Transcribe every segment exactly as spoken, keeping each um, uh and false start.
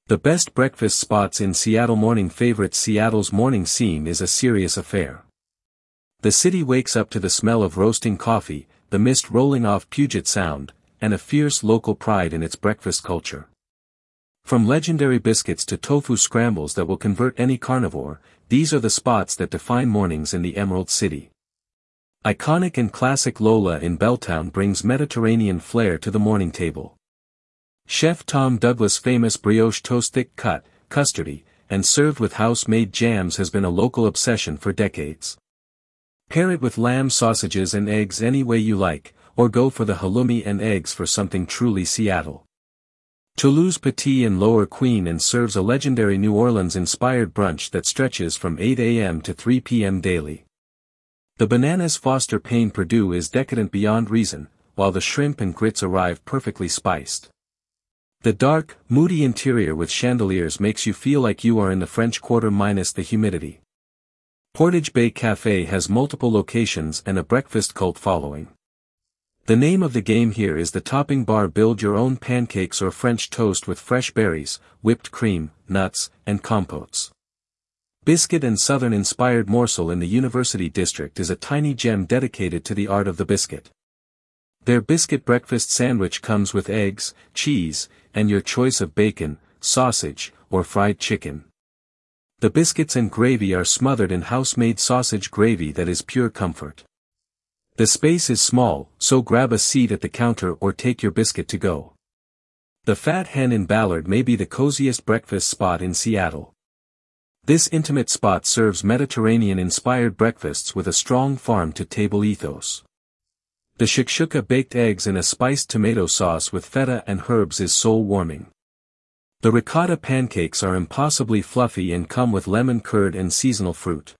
The best breakfast spots in Seattle. Morning favorites. Seattle's morning scene is a serious affair. The city wakes up to the smell of roasting coffee, the mist rolling off Puget Sound, and a fierce local pride in its breakfast culture. From legendary biscuits to tofu scrambles that will convert any carnivore, these are the spots that define mornings in the Emerald City. Iconic and classic Lola in Belltown brings Mediterranean flair to the morning table. Chef Tom Douglas' famous brioche toast, thick cut, custardy, and served with house-made jams, has been a local obsession for decades. Pair it with lamb sausages and eggs any way you like, or go for the halloumi and eggs for something truly Seattle. Toulouse Petit in Lower Queen and serves a legendary New Orleans-inspired brunch that stretches from eight a m to three p m daily. The Bananas Foster Payne Purdue is decadent beyond reason, while the shrimp and grits arrive perfectly spiced. The dark, moody interior with chandeliers makes you feel like you are in the French Quarter minus the humidity. Portage Bay Cafe has multiple locations and a breakfast cult following. The name of the game here is the topping bar. Build your own pancakes or French toast with fresh berries, whipped cream, nuts, and compotes. Biscuit and Southern-inspired morsel in the University District is a tiny gem dedicated to the art of the biscuit. Their biscuit breakfast sandwich comes with eggs, cheese, and your choice of bacon, sausage, or fried chicken. The biscuits and gravy are smothered in house-made sausage gravy that is pure comfort. The space is small, so grab a seat at the counter or take your biscuit to go. The Fat Hen in Ballard may be the coziest breakfast spot in Seattle. This intimate spot serves Mediterranean-inspired breakfasts with a strong farm-to-table ethos. The shakshuka baked eggs in a spiced tomato sauce with feta and herbs is soul-warming. The ricotta pancakes are impossibly fluffy and come with lemon curd and seasonal fruit.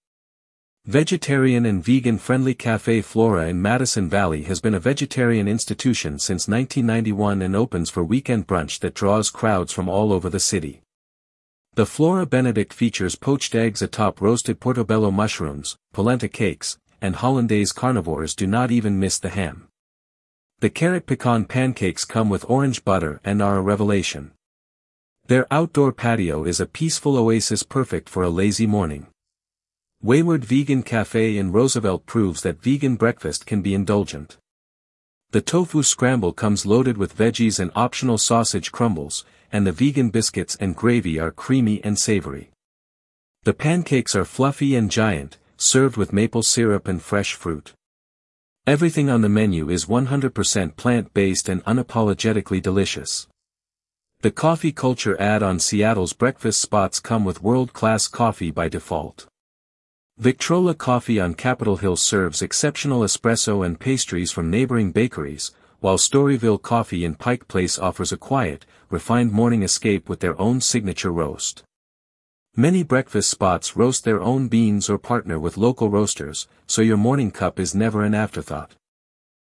Vegetarian and vegan-friendly Café Flora in Madison Valley has been a vegetarian institution since nineteen ninety-one and opens for weekend brunch that draws crowds from all over the city. The Flora Benedict features poached eggs atop roasted portobello mushrooms, polenta cakes, and hollandaise. Carnivores do not even miss the ham. The carrot pecan pancakes come with orange butter and are a revelation. Their outdoor patio is a peaceful oasis perfect for a lazy morning. Wayward Vegan Cafe in Roosevelt proves that vegan breakfast can be indulgent. The tofu scramble comes loaded with veggies and optional sausage crumbles, and the vegan biscuits and gravy are creamy and savory. The pancakes are fluffy and giant, served with maple syrup and fresh fruit. Everything on the menu is one hundred percent plant-based and unapologetically delicious. The coffee culture add-on. Seattle's breakfast spots come with world-class coffee by default. Victrola Coffee on Capitol Hill serves exceptional espresso and pastries from neighboring bakeries, while Storyville Coffee in Pike Place offers a quiet, refined morning escape with their own signature roast. Many breakfast spots roast their own beans or partner with local roasters, so your morning cup is never an afterthought.